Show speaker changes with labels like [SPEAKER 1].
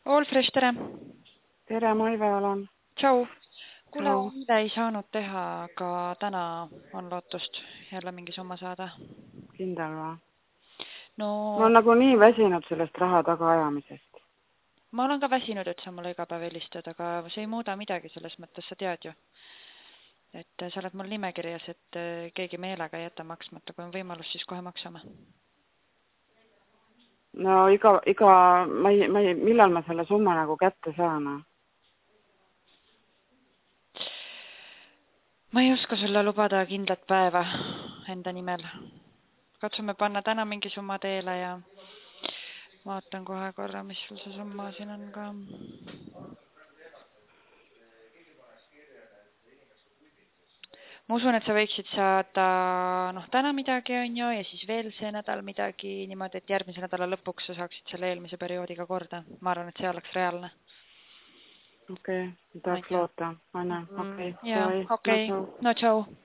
[SPEAKER 1] All fresh, tere!
[SPEAKER 2] Tere, Maive olen.
[SPEAKER 1] Tšau! Kuule,
[SPEAKER 2] Tšau.
[SPEAKER 1] eile ei saanud teha, aga täna on lootust jälle mingi summa saada.
[SPEAKER 2] Kindel või?
[SPEAKER 1] No,
[SPEAKER 2] Ma olen nagu nii väsinud sellest raha tagaajamisest.
[SPEAKER 1] ma olen ka väsinud, et sa mulle iga päev helistad, aga see ei muuda midagi selles mõttes, sa tead ju. Et sa oled mul nimekirjas, et keegi meelega ei jäta maksmata, kui on võimalus, siis kohe maksame.
[SPEAKER 2] No millal ma selle summa nagu kätte saan?
[SPEAKER 1] Ma ei oska sulle lubada kindlat päeva enda nimel. Katsume panna täna mingi summa teele ja vaatan kohe korra, mis sul see summa siin on ka. Ma usun, et sa võiksid saada täna midagi on ju ja siis veel see nädal midagi niimoodi, et järgmise nädala lõpuks sa saaksid selle eelmise perioodiga korda. Ma arvan, et see oleks reaalne.
[SPEAKER 2] Okei, tahaks loota. Okei,
[SPEAKER 1] Ja, okei. No tšau.